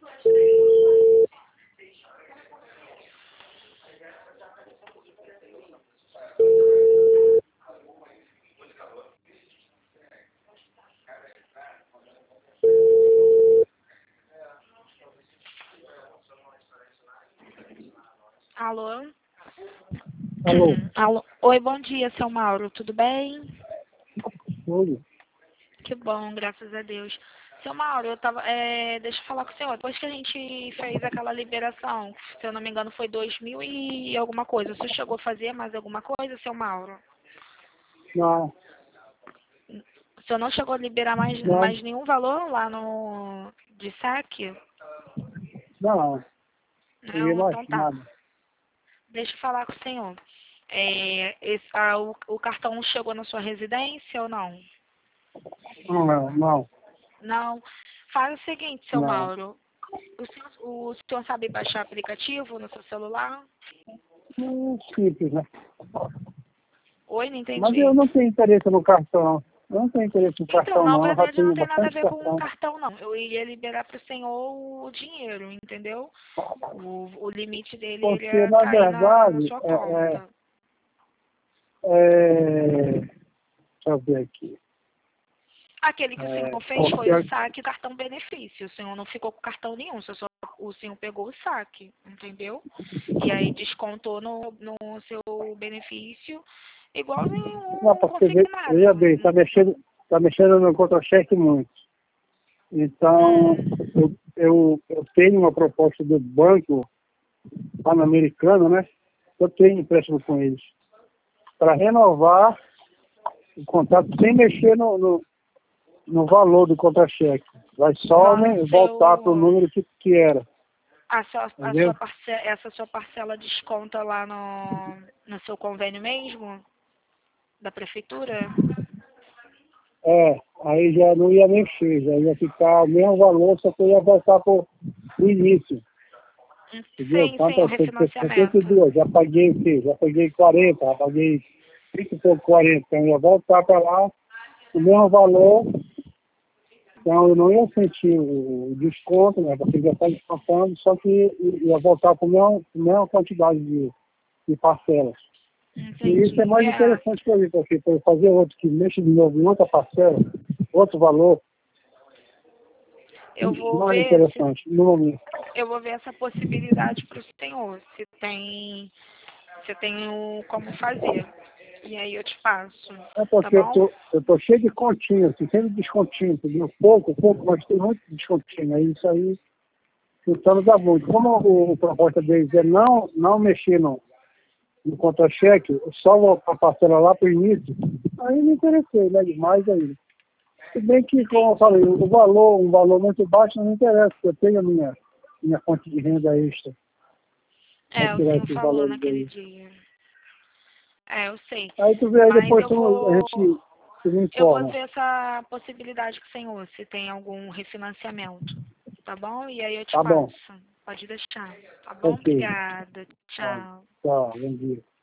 Alô? Alô, Alô? Oi, bom dia, seu Mauro, tudo bem? oi. Que bom, graças a Deus. Seu Mauro, deixa eu falar com o senhor. Depois que a gente fez aquela liberação, se eu não me engano foi 2000 e alguma coisa, o senhor chegou a fazer mais alguma coisa, seu Mauro? Não, O senhor não chegou a liberar não, mais nenhum valor lá no de saque? não, peguei Não, mais então tá. nada. Deixa eu falar com o senhor. O cartão chegou na sua residência ou não? Não, Não. Faz o seguinte, seu não. Mauro. O senhor sabe baixar aplicativo no seu celular? Simples, né? Oi, não Mas eu entendi. não tenho interesse no cartão. Eu não tenho interesse no Então, cartão, na não. Eu já verdade, não tenho tem nada a bastante ver com o cartão. cartão, não. Eu iria liberar para o senhor o dinheiro, entendeu? O limite dele Porque, iria na cair na verdade, sua conta. deixa eu ver aqui. Aquele que o senhor fez Porque, foi o saque e o cartão benefício. O senhor não ficou com cartão nenhum, o senhor pegou o saque, entendeu? E aí descontou no seu benefício, igualzinho não, um porque, consignado. veja bem, tá mexendo no contra-cheque muito. Então, Hum, eu tenho uma proposta do banco Pan-Americano, né? Eu tenho empréstimo com eles. Para renovar o contrato sem mexer no valor do contra-cheque. Vai só, lá no né, voltar para o seu. número que era. A sua Entendeu? essa sua parcela desconta lá no seu convênio mesmo? Da prefeitura? Aí já não ia mexer, já ia ficar o mesmo valor, só que eu ia voltar para o início. Entendeu? Sim, o Quanto a refinanciamento. 72, já paguei o quê? Já paguei 40, já paguei 30 e pouco 40, então eu ia voltar para lá, o mesmo valor, então eu não ia sentir o desconto, né? Porque já está descontando, só que ia voltar para a mesma quantidade de parcelas. E isso é Entendi. mais interessante para mim, porque para eu fazer outro que mexe de novo em outra parcela, outro valor, Eu vou não é ver se interessante no momento. eu vou ver essa possibilidade para o senhor, se tenho como fazer. E aí eu te passo, É tá porque bom? eu tô cheio de continho, assim, sempre descontinho, entendeu? Pouco, mas tem muito descontinho. Aí isso aí, tentando dá muito. Como o proposta deles é não mexer no contra-cheque, só a parcela lá para o início, aí me interessei, né? Demais aí. Se bem que, como eu falei, um valor muito baixo não me interessa, porque eu tenho a minha fonte de renda extra para O tirar senhor esses falou valores naquele aí. dia. Eu sei. Aí tu vê aí Mas depois a gente se eu vou informa. ver essa possibilidade com o senhor, se tem algum refinanciamento, tá bom? E aí eu te Tá bom, passo. Pode deixar, tá bom? ok. Obrigada. Tá, Tchau. tá, bom dia.